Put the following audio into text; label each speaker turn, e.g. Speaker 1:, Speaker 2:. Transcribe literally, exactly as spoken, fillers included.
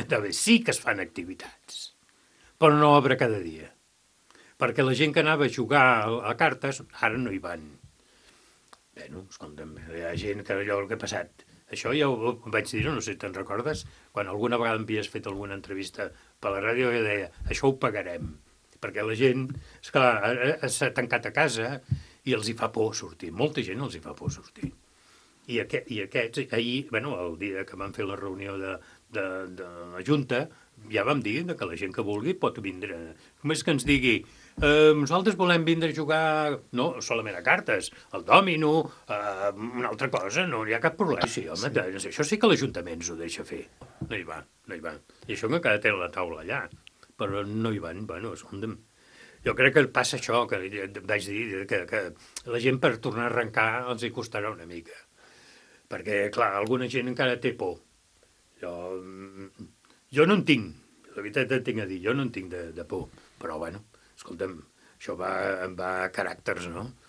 Speaker 1: també sí que es fan activitats, però no obre cada dia. Perquè la gent que anava a jugar a, a cartes, ara no hi van. Bueno, escolta'm, hi ha gent que allò el que ha passat. Això ja ho, ho vaig dir, no sé si te'n recordes, quan alguna vegada m'havies fet alguna entrevista per la ràdio, jo deia, això ho pagarem. Perquè la gent, esclar, s'ha tancat a casa i els hi fa por sortir. Molta gent els hi fa por sortir. I, aquest, i aquests, ahir, bueno, el dia que vam fer la reunió de, de, de la Junta, ja vam dir que la gent que vulgui pot vindre. Només que ens digui, eh, nosaltres volem vindre a jugar, no solament a cartes, al dòmino, eh, una altra cosa, no hi ha cap problema. Sí, home, sí. Això sí que l'Ajuntament ens ho deixa fer. No hi va, no hi va. I això que encara té la taula allà, però no hi van, bueno, escolta'm. Jo crec que passa això, que vaig dir, que, que la gent per tornar a arrencar els hi costarà una mica. Perquè, clar, alguna gent encara té por. Jo, jo no en tinc, la veritat et tinc a dir, jo no en tinc de, de por. Però, bueno, escolta'm, això va, va a caràcters, no?